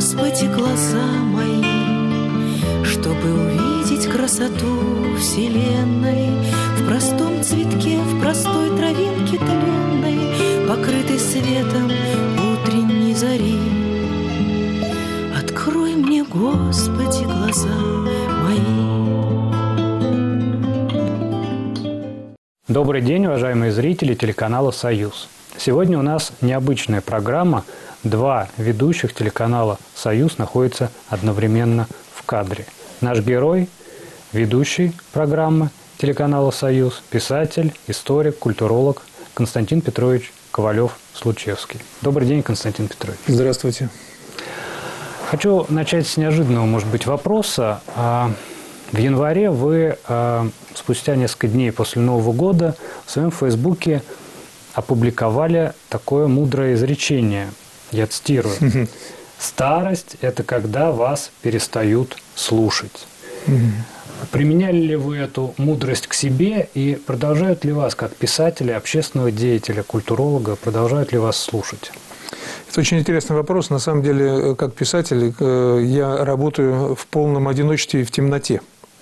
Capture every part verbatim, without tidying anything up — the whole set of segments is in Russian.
Господи, глаза мои, чтобы увидеть красоту вселенной в простом цветке, в простой травинке тленной, покрытой светом утренней зари. Открой мне, Господи, глаза мои. Добрый день, уважаемые зрители телеканала «Союз». Сегодня у нас необычная программа. Два ведущих телеканала «Союз» находятся одновременно в кадре. Наш герой, ведущий программы телеканала «Союз», писатель, историк, культуролог Константин Петрович Ковалев-Случевский. Добрый день, Константин Петрович. Здравствуйте. Хочу начать с неожиданного, может быть, вопроса. В январе вы, спустя несколько дней после Нового года, в своем фейсбуке опубликовали такое мудрое изречение. Я цитирую. «Старость – это когда вас перестают слушать». Применяли ли вы эту мудрость к себе и продолжают ли вас, как писателя, общественного деятеля, культуролога, продолжают ли вас слушать? Это очень интересный вопрос. На самом деле, как писатель, я работаю в полном одиночестве и в темноте.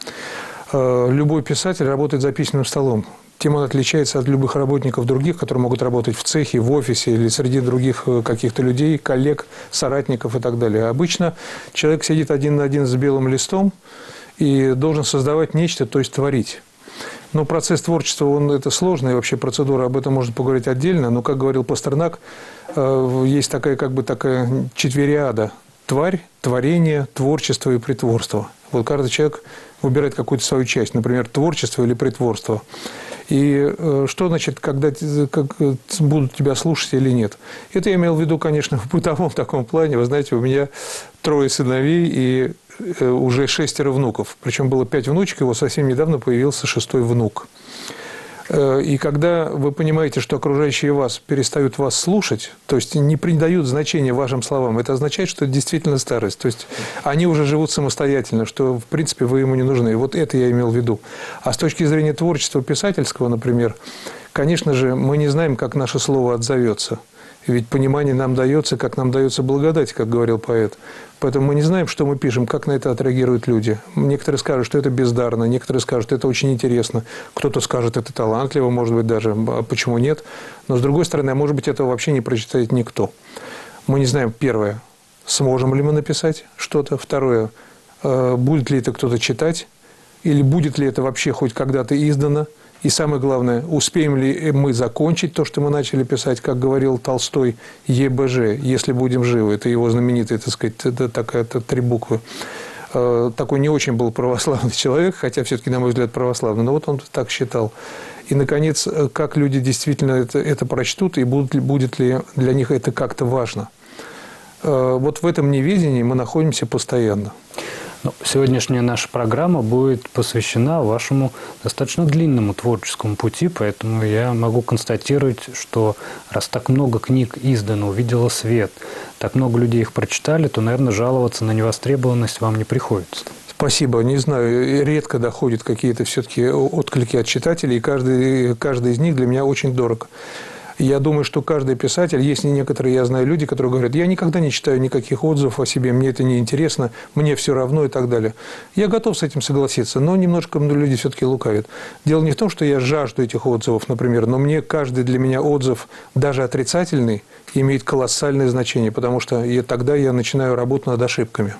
Любой писатель работает за письменным столом. Тем он отличается от любых работников других, которые могут работать в цехе, в офисе или среди других каких-то людей, коллег, соратников и так далее. Обычно человек сидит один на один с белым листом и должен создавать нечто, то есть творить. Но процесс творчества, он, это сложная вообще процедура, об этом можно поговорить отдельно. Но, как говорил Пастернак, есть такая, как бы, такая четвериада – тварь, творение, творчество и притворство. Вот каждый человек выбирает какую-то свою часть, например, творчество или притворство. И что значит, когда как, будут тебя слушать или нет? Это я имел в виду, конечно, в бытовом таком плане. Вы знаете, у меня трое сыновей и уже шестеро внуков. Причем было пять внучек, и вот совсем недавно появился шестой внук. И когда вы понимаете, что окружающие вас перестают вас слушать, то есть не придают значения вашим словам, это означает, что это действительно старость. То есть они уже живут самостоятельно, что, в принципе, вы ему не нужны. И вот это я имел в виду. А с точки зрения творчества писательского, например, конечно же, мы не знаем, как наше слово отзовется. Ведь понимание нам дается, как нам дается благодать, как говорил поэт. Поэтому мы не знаем, что мы пишем, как на это отреагируют люди. Некоторые скажут, что это бездарно, некоторые скажут, что это очень интересно. Кто-то скажет, это талантливо, может быть, даже, а почему нет. Но, с другой стороны, а может быть, этого вообще не прочитает никто. Мы не знаем, первое, сможем ли мы написать что-то. Второе, будет ли это кто-то читать, или будет ли это вообще хоть когда-то издано. И самое главное, успеем ли мы закончить то, что мы начали писать, как говорил Толстой, Е Б Ж, если будем живы. Это его знаменитая, так сказать, это такая, это три буквы. Такой не очень был православный человек, хотя все-таки, на мой взгляд, православный, но вот он так считал. И, наконец, как люди действительно это, это прочтут, и будут ли, будет ли для них это как-то важно. Вот в этом неведении мы находимся постоянно. Ну, сегодняшняя наша программа будет посвящена вашему достаточно длинному творческому пути, поэтому я могу констатировать, что раз так много книг издано, увидело свет, так много людей их прочитали, то, наверное, жаловаться на невостребованность вам не приходится. Спасибо. Не знаю, редко доходят какие-то все-таки отклики от читателей, и каждый, каждый из них для меня очень дорог. Я думаю, что каждый писатель, есть некоторые, я знаю, люди, которые говорят, я никогда не читаю никаких отзывов о себе, мне это не интересно, мне все равно и так далее. Я готов с этим согласиться, но немножко люди все-таки лукавят. Дело не в том, что я жажду этих отзывов, например, но мне каждый для меня отзыв, даже отрицательный, имеет колоссальное значение, потому что я, тогда я начинаю работу над ошибками.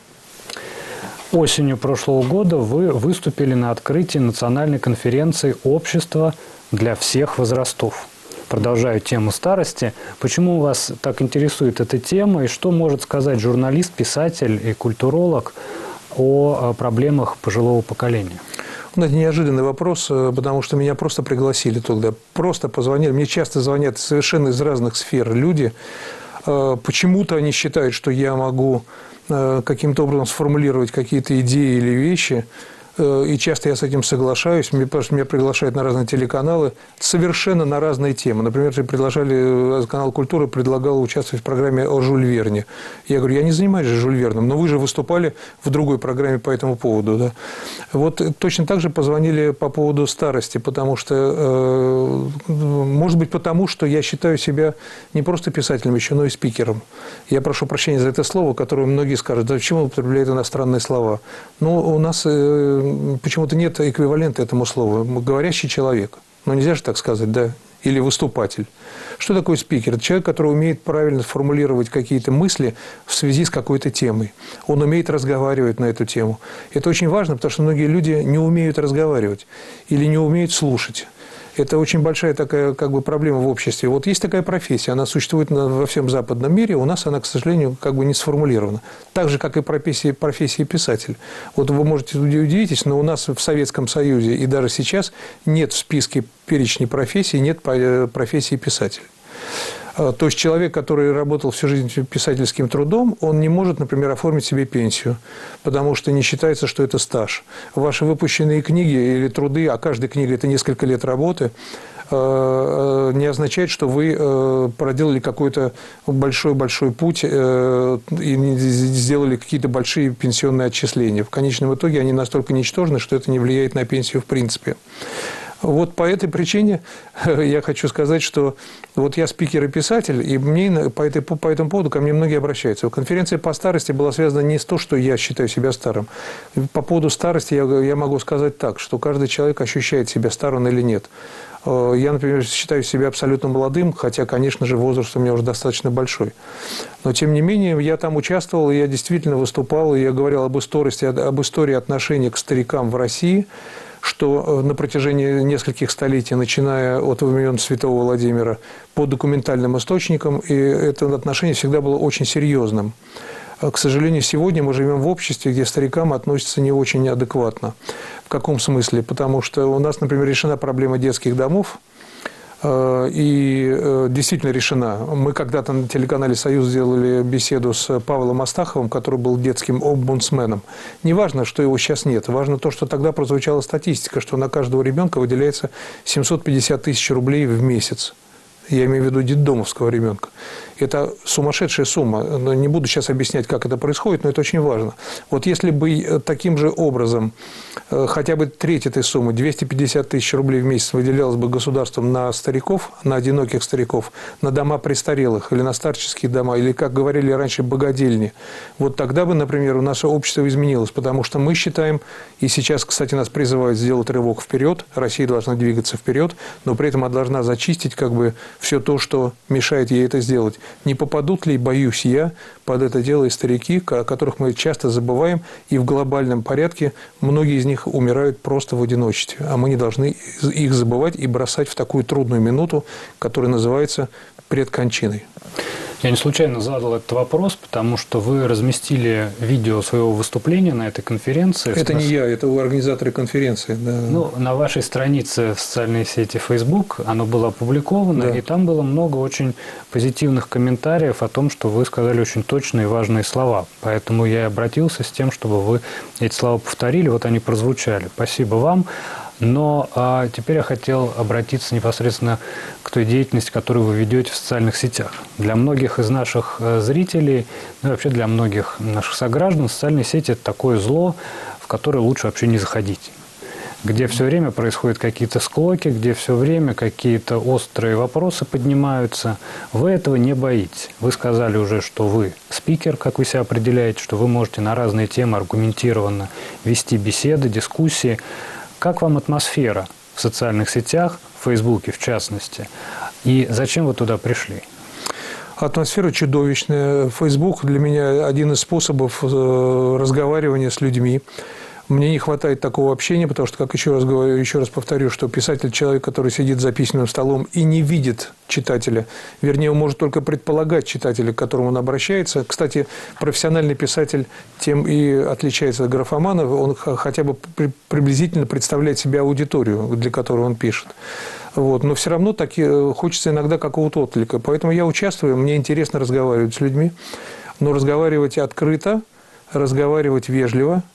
Осенью прошлого года вы выступили на открытии национальной конференции «Общество для всех возрастов». Продолжаю тему старости. Почему вас так интересует эта тема и что может сказать журналист, писатель и культуролог о проблемах пожилого поколения? Ну, это неожиданный вопрос, потому что меня просто пригласили туда. Просто позвонили. Мне часто звонят совершенно из разных сфер люди. Почему-то они считают, что я могу каким-то образом сформулировать какие-то идеи или вещи, и часто я с этим соглашаюсь, потому что меня приглашают на разные телеканалы, совершенно на разные темы. Например, приглашали, канал «Культура» предлагал участвовать в программе о Жюль Верне. Я говорю, я не занимаюсь же Жюль Верном, но вы же выступали в другой программе по этому поводу. Да? Вот точно так же позвонили по поводу старости, потому что, может быть, потому что я считаю себя не просто писателем еще, но и спикером. Я прошу прощения за это слово, которое многие скажут, да почему употребляют иностранные слова. Но у нас почему-то нет эквивалента этому слову. Говорящий человек. Ну, нельзя же так сказать, да? Или выступатель. Что такое спикер? Это человек, который умеет правильно сформулировать какие-то мысли в связи с какой-то темой. Он умеет разговаривать на эту тему. Это очень важно, потому что многие люди не умеют разговаривать или не умеют слушать. Это очень большая такая как бы проблема в обществе. Вот есть такая профессия, она существует во всем западном мире, у нас она, к сожалению, как бы не сформулирована. Так же, как и профессия, профессия писатель. Вот вы можете удивитесь, но у нас в Советском Союзе и даже сейчас нет в списке перечня профессий, нет профессии писатель. То есть человек, который работал всю жизнь писательским трудом, он не может, например, оформить себе пенсию, потому что не считается, что это стаж. Ваши выпущенные книги или труды, а каждая книга – это несколько лет работы, не означает, что вы проделали какой-то большой-большой путь и сделали какие-то большие пенсионные отчисления. В конечном итоге они настолько ничтожны, что это не влияет на пенсию в принципе. Вот по этой причине я хочу сказать, что вот я спикер и писатель, и мне по, этой, по этому поводу ко мне многие обращаются. Конференция по старости была связана не с то, что я считаю себя старым. По поводу старости я, я могу сказать так, что каждый человек ощущает себя старым или нет. Я, например, считаю себя абсолютно молодым, хотя, конечно же, возраст у меня уже достаточно большой. Но, тем не менее, я там участвовал, я действительно выступал, и я говорил об истории, об истории отношения к старикам в России, что на протяжении нескольких столетий, начиная от времен святого Владимира, по документальным источникам, и это отношение всегда было очень серьезным. К сожалению, сегодня мы живем в обществе, где старикам относятся не очень адекватно. В каком смысле? Потому что у нас, например, решена проблема детских домов, и действительно решена. Мы когда-то на телеканале «Союз» сделали беседу с Павлом Астаховым, который был детским омбудсменом. Не важно, что его сейчас нет. Важно то, что тогда прозвучала статистика, что на каждого ребенка выделяется семьсот пятьдесят тысяч рублей в месяц. Я имею в виду детдомовского ребенка. Это сумасшедшая сумма. Не буду сейчас объяснять, как это происходит, но это очень важно. Вот если бы таким же образом хотя бы треть этой суммы, двести пятьдесят тысяч рублей в месяц, выделялось бы государством на стариков, на одиноких стариков, на дома престарелых или на старческие дома, или, как говорили раньше, богадельни, вот тогда бы, например, наше общество изменилось. Потому что мы считаем, и сейчас, кстати, нас призывают сделать рывок вперед, Россия должна двигаться вперед, но при этом она должна зачистить как бы все то, что мешает ей это сделать. Не попадут ли, боюсь я, под это дело и старики, о которых мы часто забываем, и в глобальном порядке многие из них умирают просто в одиночестве. А мы не должны их забывать и бросать в такую трудную минуту, которая называется предкончиной. Я не случайно задал этот вопрос, потому что вы разместили видео своего выступления на этой конференции. Это не я, это организаторы конференции. Да. Ну, на вашей странице в социальной сети Facebook оно было опубликовано, да. И там было много очень позитивных комментариев о том, что вы сказали очень точные и важные слова. Поэтому я и обратился с тем, чтобы вы эти слова повторили, вот они прозвучали. Спасибо вам. Но а, теперь я хотел обратиться непосредственно к той деятельности, которую вы ведете в социальных сетях. Для многих из наших э, зрителей, ну и вообще для многих наших сограждан, социальные сети – это такое зло, в которое лучше вообще не заходить. Где все время происходят какие-то склоки, где все время какие-то острые вопросы поднимаются. Вы этого не боитесь. Вы сказали уже, что вы спикер, как вы себя определяете, что вы можете на разные темы аргументированно вести беседы, дискуссии. Как вам атмосфера в социальных сетях, в Фейсбуке в частности, и зачем вы туда пришли? Атмосфера чудовищная. Фейсбук для меня один из способов разговаривания с людьми. Мне не хватает такого общения, потому что, как еще раз говорю, еще раз повторю, что писатель – человек, который сидит за письменным столом и не видит читателя. Вернее, он может только предполагать читателя, к которому он обращается. Кстати, профессиональный писатель тем и отличается от графомана, он хотя бы приблизительно представляет себе аудиторию, для которой он пишет. Вот. Но все равно таки хочется иногда какого-то отклика. Поэтому я участвую, мне интересно разговаривать с людьми, но разговаривать открыто, разговаривать вежливо.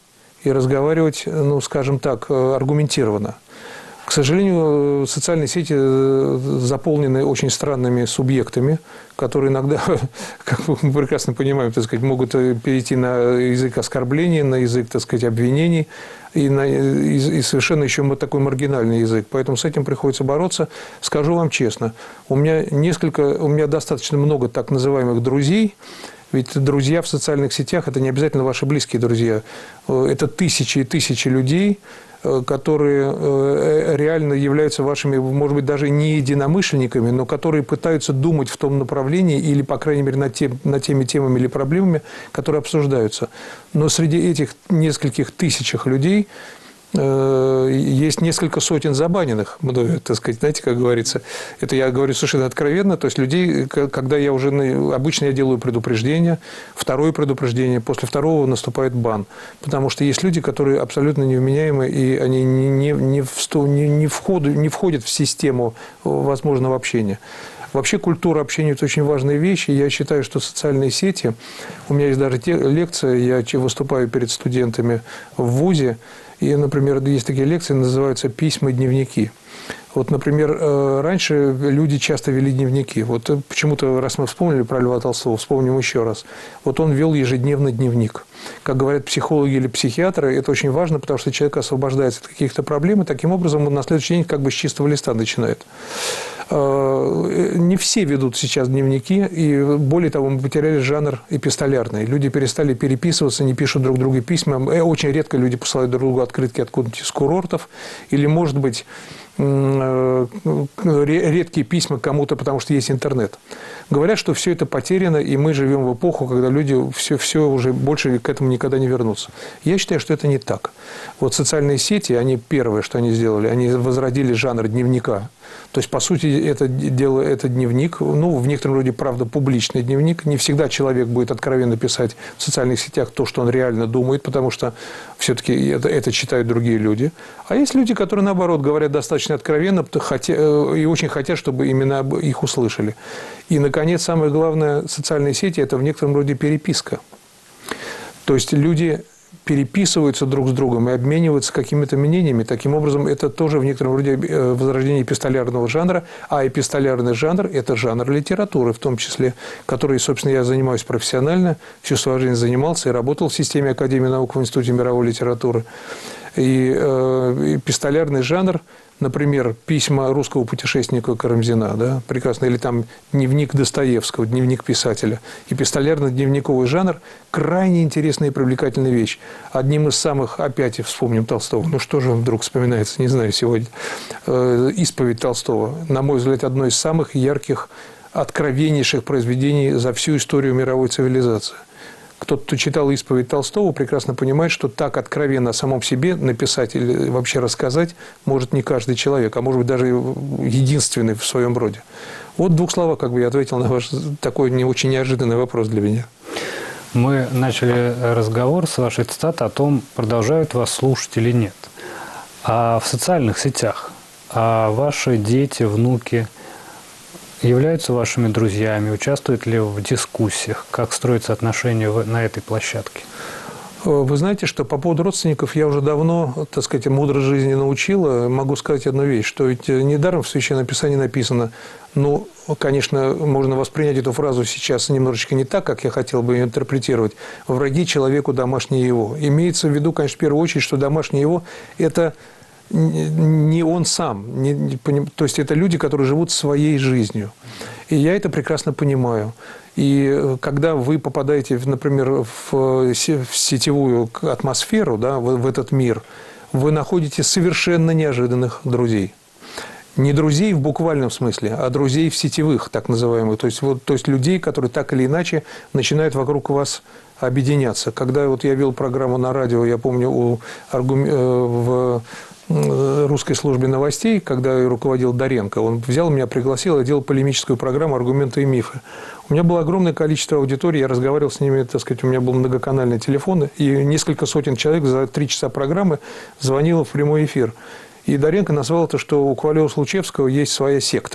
и разговаривать, ну, скажем так, аргументированно. К сожалению, социальные сети заполнены очень странными субъектами, которые иногда, как мы прекрасно понимаем, так сказать, могут перейти на язык оскорблений, на язык, так сказать, обвинений, и, на, и, и совершенно еще такой маргинальный язык. Поэтому с этим приходится бороться. Скажу вам честно, у меня несколько, у меня достаточно много так называемых друзей. Ведь друзья в социальных сетях – это не обязательно ваши близкие друзья. Это тысячи и тысячи людей, которые реально являются вашими, может быть, даже не единомышленниками, но которые пытаются думать в том направлении или, по крайней мере, над, тем, над теми темами или проблемами, которые обсуждаются. Но среди этих нескольких тысячах людей есть несколько сотен забаненных, так сказать, знаете, как говорится. Это я говорю совершенно откровенно. То есть людей, когда я уже... Обычно я делаю предупреждение, второе предупреждение, после второго наступает бан. Потому что есть люди, которые абсолютно невменяемы, и они не, не, не, в, не, не, входу, не входят в систему возможного общения. Вообще культура общения – это очень важная вещь, и я считаю, что социальные сети… У меня есть даже те, лекция, я выступаю перед студентами в вузе, и, например, есть такие лекции, называются «Письма и дневники». Вот, например, раньше люди часто вели дневники. Вот почему-то, раз мы вспомнили про Льва Толстого, вспомним еще раз. Вот он вел ежедневно дневник. Как говорят психологи или психиатры, это очень важно, потому что человек освобождается от каких-то проблем, и таким образом он на следующий день как бы с чистого листа начинает. Не все ведут сейчас дневники, и более того, мы потеряли жанр эпистолярный. Люди перестали переписываться, не пишут друг другу письма. Очень редко люди посылают друг другу открытки откуда-нибудь из курортов. Или, может быть, редкие письма кому-то, потому что есть интернет. Говорят, что все это потеряно, и мы живем в эпоху, когда люди все, все уже больше к этому никогда не вернутся. Я считаю, что это не так. Вот социальные сети, они первое, что они сделали, они возродили жанр дневника. То есть, по сути, это дело, это дневник, ну, в некотором роде, правда, публичный дневник. Не всегда человек будет откровенно писать в социальных сетях то, что он реально думает, потому что все-таки это, это читают другие люди. А есть люди, которые, наоборот, говорят достаточно откровенно хотя, и очень хотят, чтобы именно их услышали. И, наконец, самое главное, социальные сети – это в некотором роде переписка. То есть, люди переписываются друг с другом и обмениваются какими-то мнениями. Таким образом, это тоже в некотором роде возрождение эпистолярного жанра. А эпистолярный жанр – это жанр литературы, в том числе, который, собственно, я занимаюсь профессионально, всю свою жизнь занимался и работал в системе Академии наук в Институте мировой литературы. И э, эпистолярный жанр, например, письма русского путешественника Карамзина, да, прекрасно, или там дневник Достоевского, дневник писателя. Эпистолярно-дневниковый жанр – крайне интересная и привлекательная вещь. Одним из самых, опять вспомним Толстого, ну что же вдруг вспоминается, не знаю, сегодня, э, «Исповедь Толстого», на мой взгляд, одно из самых ярких, откровеннейших произведений за всю историю мировой цивилизации. Кто-то, кто читал «Исповедь Толстого», прекрасно понимает, что так откровенно о самом себе написать или вообще рассказать может не каждый человек, а может быть даже единственный в своем роде. Вот в двух словах как бы я ответил на ваш такой не очень неожиданный вопрос для меня. Мы начали разговор с вашей цитаты о том, продолжают вас слушать или нет. А в социальных сетях а ваши дети, внуки являются вашими друзьями? Участвуют ли в дискуссиях? Как строятся отношения на этой площадке? Вы знаете, что по поводу родственников я уже давно, так сказать, мудрость жизни научила. Могу сказать одну вещь, что ведь недаром в Священном Писании написано, ну, конечно, можно воспринять эту фразу сейчас немножечко не так, как я хотел бы ее интерпретировать. «Враги человеку домашние его». Имеется в виду, конечно, в первую очередь, что домашние его – это не он сам, не, не, то есть это люди, которые живут своей жизнью. И я это прекрасно понимаю. И когда вы попадаете, например, в сетевую атмосферу, да, в, в этот мир, вы находите совершенно неожиданных друзей. Не друзей в буквальном смысле, а друзей в сетевых, так называемых. То есть, вот, то есть людей, которые так или иначе начинают вокруг вас объединяться. Когда вот я вел программу на радио, я помню, у, в русской службе новостей, когда я руководил Доренко, он взял меня, пригласил, я делал полемическую программу «Аргументы и мифы». У меня было огромное количество аудитории, я разговаривал с ними, так сказать, у меня был многоканальный телефон, и несколько сотен человек за три часа программы звонило в прямой эфир. И Доренко назвал это, что у Ковалева-Случевского есть своя секта.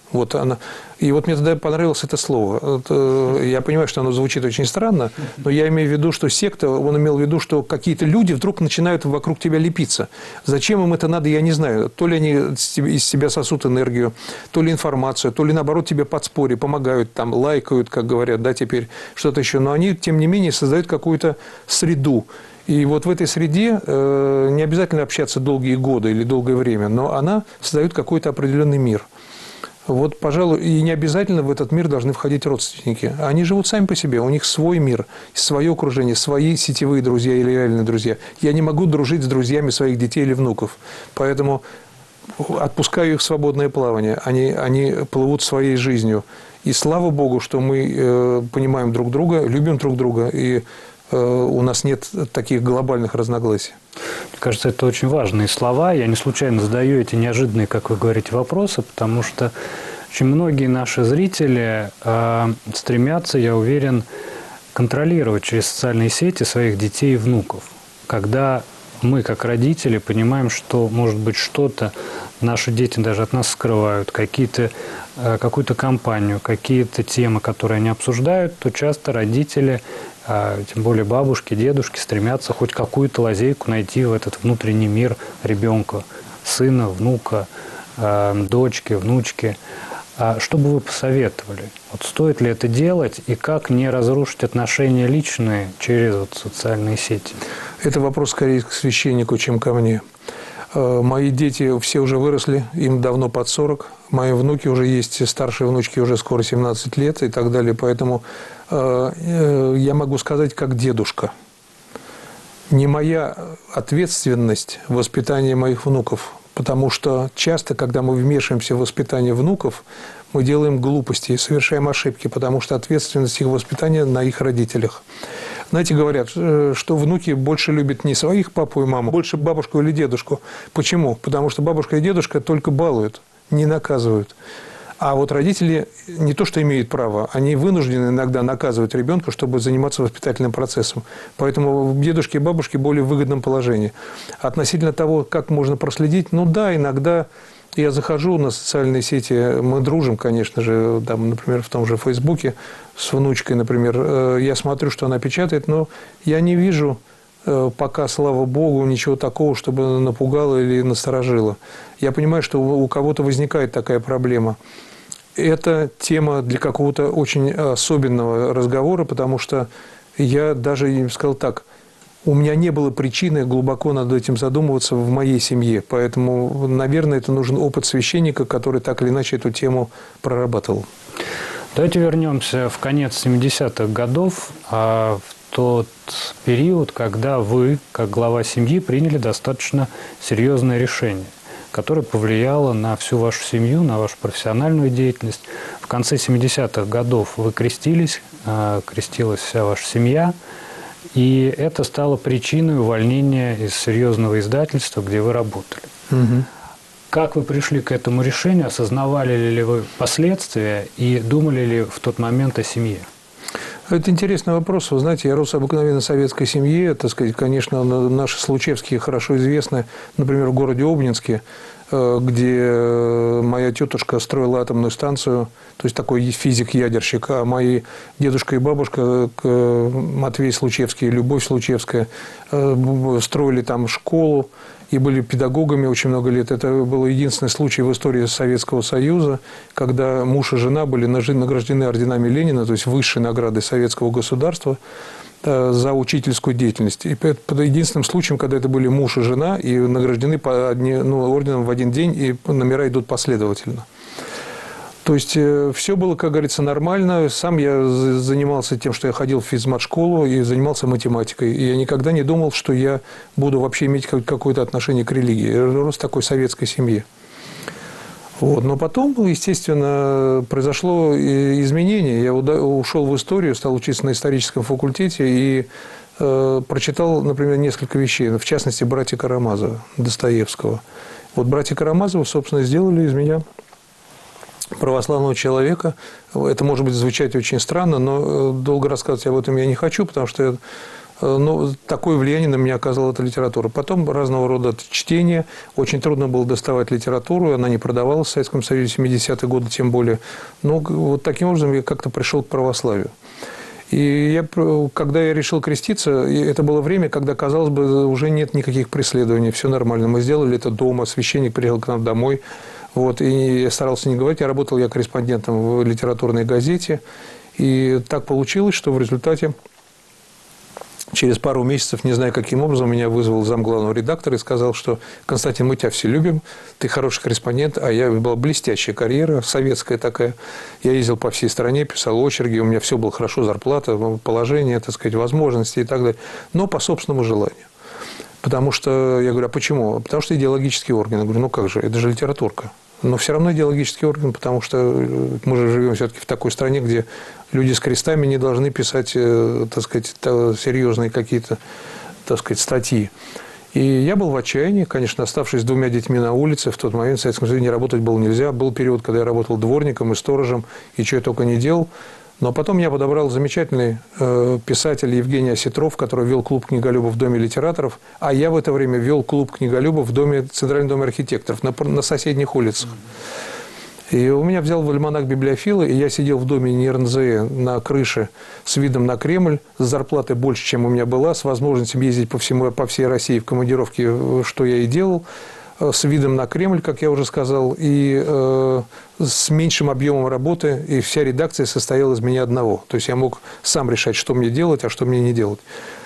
Вот она. И вот мне тогда понравилось это слово. Это, я понимаю, что оно звучит очень странно, но я имею в виду, что секта, он имел в виду, что какие-то люди вдруг начинают вокруг тебя лепиться. Зачем им это надо, я не знаю. То ли они из себя сосут энергию, то ли информацию, то ли, наоборот, тебе подспорье, помогают, там, лайкают, как говорят, да, теперь что-то еще. Но они, тем не менее, создают какую-то среду. И вот в этой среде э, не обязательно общаться долгие годы или долгое время, но она создает какой-то определенный мир. Вот, пожалуй, и не обязательно в этот мир должны входить родственники. Они живут сами по себе, у них свой мир, свое окружение, свои сетевые друзья или реальные друзья. Я не могу дружить с друзьями своих детей или внуков, поэтому отпускаю их в свободное плавание. Они, они плывут своей жизнью. И слава Богу, что мы э, понимаем друг друга, любим друг друга, и э, у нас нет таких глобальных разногласий. Мне кажется, это очень важные слова. Я не случайно задаю эти неожиданные, как вы говорите, вопросы, потому что очень многие наши зрители э, стремятся, я уверен, контролировать через социальные сети своих детей и внуков. Когда мы, как родители, понимаем, что, может быть, что-то наши дети даже от нас скрывают, какие-то, э, какую-то компанию, какие-то темы, которые они обсуждают, то часто родители, тем более бабушки, дедушки, стремятся хоть какую-то лазейку найти в этот внутренний мир ребенка, сына, внука, дочки, внучки. Что бы вы посоветовали? Вот стоит ли это делать и как не разрушить отношения личные через вот социальные сети? Это вопрос скорее к священнику, чем ко мне. Мои дети все уже выросли, им давно под сорок. Мои внуки уже есть, старшие внучки уже скоро семнадцать лет и так далее. Поэтому э, я могу сказать, как дедушка. Не моя ответственность в воспитании моих внуков. Потому что часто, когда мы вмешиваемся в воспитание внуков, мы делаем глупости и совершаем ошибки, потому что ответственность их воспитания на их родителях. Знаете, говорят, что внуки больше любят не своих папу и маму, больше бабушку или дедушку. Почему? Потому что бабушка и дедушка только балуют, не наказывают. А вот родители не то что имеют право, они вынуждены иногда наказывать ребенка, чтобы заниматься воспитательным процессом. Поэтому дедушки и бабушки более в выгодном положении. Относительно того, как можно проследить, ну да, иногда я захожу на социальные сети, мы дружим, конечно же, там, например, в том же Фейсбуке с внучкой, например, я смотрю, что она печатает, но я не вижу пока, слава Богу, ничего такого, чтобы напугало или насторожило. Я понимаю, что у кого-то возникает такая проблема. Это тема для какого-то очень особенного разговора, потому что я даже им сказал так, у меня не было причины глубоко над этим задумываться в моей семье, поэтому, наверное, это нужен опыт священника, который так или иначе эту тему прорабатывал. Давайте вернемся в конец семидесятых годов, в тот период, когда вы, как глава семьи, приняли достаточно серьезное решение, которое повлияло на всю вашу семью, на вашу профессиональную деятельность. В конце семидесятых годов вы крестились, крестилась вся ваша семья, и это стало причиной увольнения из серьезного издательства, где вы работали. Угу. Как вы пришли к этому решению? Осознавали ли вы последствия и думали ли в тот момент о семье? Это интересный вопрос. Вы знаете, я рос в обыкновенной советской семье. Так сказать, конечно, наши случевские хорошо известны. Например, в городе Обнинске, где моя тетушка строила атомную станцию, то есть такой физик-ядерщик, а мои дедушка и бабушка, Матвей Случевский и Любовь Случевская, строили там школу и были педагогами очень много лет. Это был единственный случай в истории Советского Союза, когда муж и жена были награждены орденами Ленина, то есть высшей наградой советского государства, за учительскую деятельность. И под единственным случаем, когда это были муж и жена, и награждены по одни, ну, орденом в один день, и номера идут последовательно. То есть все было, как говорится, нормально. Сам я занимался тем, что я ходил в физмат-школу и занимался математикой. И я никогда не думал, что я буду вообще иметь какое-то отношение к религии. Я рос в такой советской семье. Вот. Но потом, естественно, произошло изменение. Я ушел в историю, стал учиться на историческом факультете и э, прочитал, например, несколько вещей. В частности, «Братья Карамазовы» Достоевского. Вот «Братья Карамазовы», собственно, сделали из меня православного человека. Это может быть звучать очень странно, но долго рассказывать об этом я не хочу, потому что Но такое влияние на меня оказала эта литература. Потом разного рода чтения. Очень трудно было доставать литературу. Она не продавалась в Советском Союзе в семидесятые годы, тем более. Но вот таким образом я как-то пришел к православию. И я, когда я решил креститься, это было время, когда, казалось бы, уже нет никаких преследований, все нормально. Мы сделали это дома, священник приехал к нам домой. Вот, и я старался не говорить. Я работал я корреспондентом в литературной газете. И так получилось, что в результате через пару месяцев, не знаю каким образом, меня вызвал замглавного редактора и сказал, что «Константин, мы тебя все любим, ты хороший корреспондент», а я была блестящая карьера, советская такая. Я ездил по всей стране, писал очерки, у меня все было хорошо, зарплата, положение, так сказать, возможности и так далее, но по собственному желанию. Потому что, я говорю, а почему? Потому что идеологический орган. Я говорю, ну как же, это же литературка. Но все равно идеологический орган, потому что мы же живем все-таки в такой стране, где люди с крестами не должны писать, так сказать, серьезные какие-то, так сказать, статьи. И я был в отчаянии, конечно, оставшись с двумя детьми на улице. В тот момент в Советском Союзе не работать было нельзя. Был период, когда я работал дворником и сторожем, и что я только не делал. Но потом я подобрал замечательный э, писатель Евгений Осетров, который вел клуб книголюбов в Доме литераторов, а я в это время вел клуб книголюбов в доме, Центральном доме архитекторов на, на соседних улицах. И у меня взял в альманах библиофила, и я сидел в доме НИРНЗЭ на крыше с видом на Кремль, с зарплатой больше, чем у меня была, с возможностью ездить по, всему, по всей России в командировке, что я и делал, с видом на Кремль, как я уже сказал, и э, с меньшим объемом работы, и вся редакция состояла из меня одного. То есть я мог сам решать, что мне делать, а что мне не делать.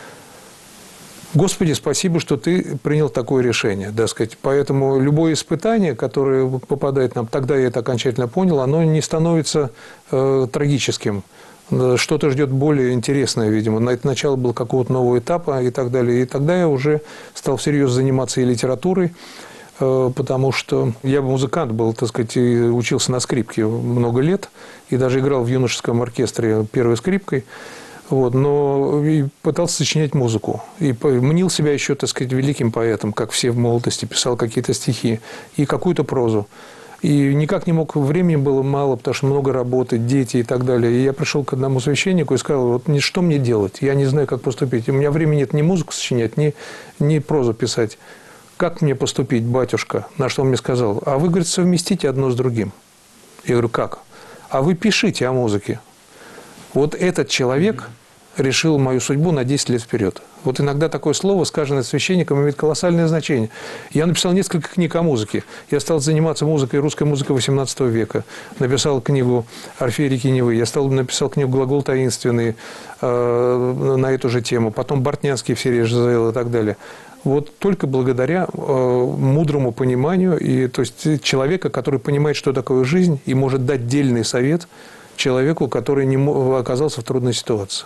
Господи, спасибо, что ты принял такое решение, так сказать. Поэтому любое испытание, которое попадает нам, тогда я это окончательно понял, оно не становится э, трагическим. Что-то ждет более интересное, видимо. Это начало было какого-то нового этапа и так далее. И тогда я уже стал всерьез заниматься и литературой, потому что я музыкант был, так сказать, и учился на скрипке много лет, и даже играл в юношеском оркестре первой скрипкой, вот, но и пытался сочинять музыку. И мнил себя еще, так сказать, великим поэтом, как все в молодости, писал какие-то стихи и какую-то прозу. И никак не мог, времени было мало, потому что много работы, дети и так далее. И я пришел к одному священнику и сказал, вот что мне делать, я не знаю, как поступить. У меня времени нет ни музыку сочинять, ни, ни прозу писать. Как мне поступить, батюшка? На что он мне сказал, а вы, говорит, совместите одно с другим. Я говорю, как? А вы пишите о музыке. Вот этот человек решил мою судьбу на десять лет вперед. Вот иногда такое слово, сказанное священником, имеет колоссальное значение. Я написал несколько книг о музыке. Я стал заниматься музыкой, русской музыкой восемнадцатого века. Написал книгу «Орфей реки Невы». Я стал, написал книгу «Глагол таинственный» э, на эту же тему. Потом Бортнянский все Жезаэл и так далее. Вот только благодаря э, мудрому пониманию, и, то есть человека, который понимает, что такое жизнь, и может дать дельный совет человеку, который не оказался в трудной ситуации.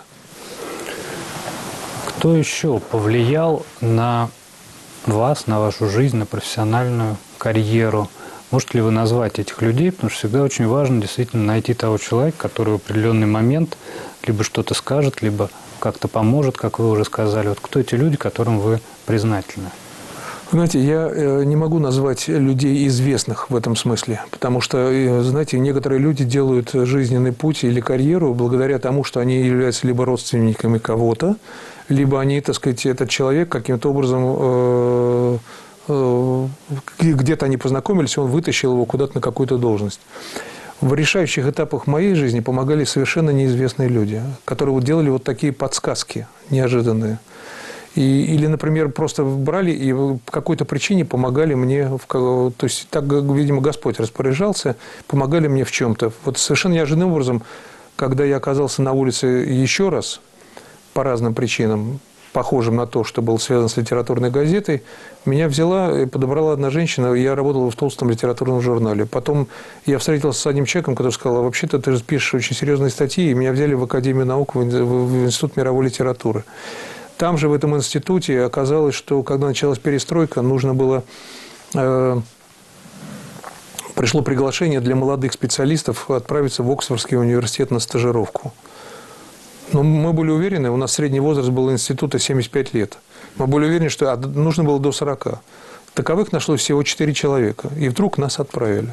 Кто еще повлиял на вас, на вашу жизнь, на профессиональную карьеру? Можете ли вы назвать этих людей? Потому что всегда очень важно действительно найти того человека, который в определенный момент либо что-то скажет, либо как-то поможет, как вы уже сказали. Вот кто эти люди, которым вы признательны? Знаете, я не могу назвать людей известных в этом смысле, потому что, знаете, некоторые люди делают жизненный путь или карьеру благодаря тому, что они являются либо родственниками кого-то, либо они, так сказать, этот человек каким-то образом, где-то они познакомились, и он вытащил его куда-то на какую-то должность. В решающих этапах моей жизни помогали совершенно неизвестные люди, которые вот делали вот такие подсказки неожиданные. И, или, например, просто брали и по какой-то причине помогали мне, в, то есть так, видимо, Господь распоряжался, помогали мне в чем-то. Вот совершенно неожиданным образом, когда я оказался на улице еще раз, по разным причинам, похожим на то, что было связано с литературной газетой, меня взяла и подобрала одна женщина, я работал в толстом литературном журнале. Потом я встретился с одним человеком, который сказал, а вообще-то ты же пишешь очень серьезные статьи, и меня взяли в Академию наук, в Институт мировой литературы. Там же, в этом институте, оказалось, что когда началась перестройка, нужно было... Э, пришло приглашение для молодых специалистов отправиться в Оксфордский университет на стажировку. Но мы были уверены, у нас средний возраст был института семьдесят пять лет. Мы были уверены, что нужно было до сорока. Таковых нашлось всего четыре человека. И вдруг нас отправили.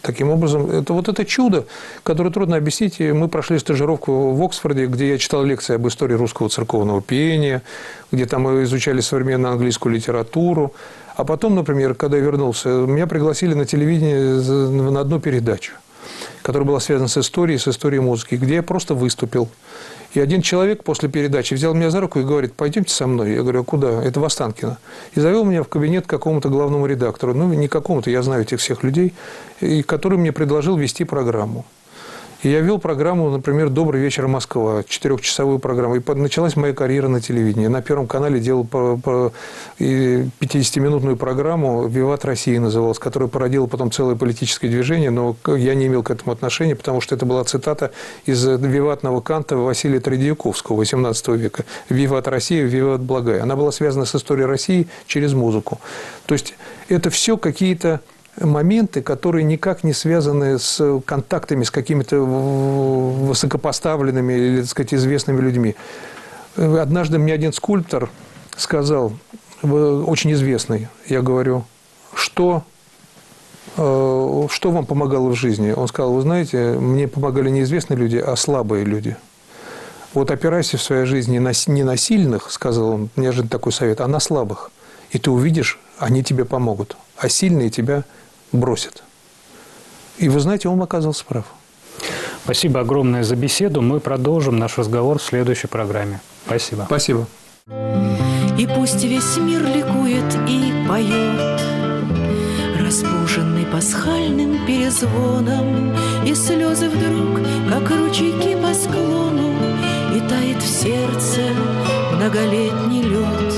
Таким образом, это вот это чудо, которое трудно объяснить. И мы прошли стажировку в Оксфорде, где я читал лекции об истории русского церковного пения, где там мы изучали современную английскую литературу. А потом, например, когда я вернулся, меня пригласили на телевидение на одну передачу, которая была связана с историей, с историей музыки, где я просто выступил. И один человек после передачи взял меня за руку и говорит: пойдемте со мной. Я говорю: а куда? Это в Останкино. И завел меня в кабинет к какому-то главному редактору. Ну, не какому-то, я знаю этих всех людей, и который мне предложил вести программу. И я вел программу, например, «Добрый вечер, Москва», четырехчасовую программу. И началась моя карьера на телевидении. На Первом канале делал пятидесятиминутную программу «Виват Россия» называлась, которая породила потом целое политическое движение, но я не имел к этому отношения, потому что это была цитата из виватного канта Василия Тредьяковского восемнадцатого века. «Виват Россия, виват благая». Она была связана с историей России через музыку. То есть это все какие-то моменты, которые никак не связаны с контактами с какими-то высокопоставленными или, так сказать, известными людьми. Однажды мне один скульптор сказал, очень известный, я говорю: что, что вам помогало в жизни? Он сказал: вы знаете, мне помогали не известные люди, а слабые люди. Вот опирайся в своей жизни не на сильных, сказал он, неожиданно такой совет, а на слабых. И ты увидишь, они тебе помогут, а сильные тебя бросят. И вы знаете, он оказался прав. Спасибо огромное за беседу. Мы продолжим наш разговор в следующей программе. Спасибо. Спасибо. И пусть весь мир ликует и поет, разбуженный пасхальным перезвоном, и слезы вдруг, как ручейки по склону, и тает в сердце многолетний лед.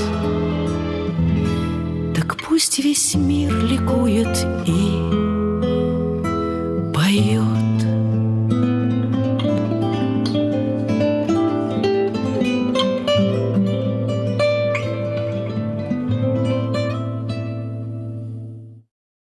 Так пусть весь мир ликует и поет.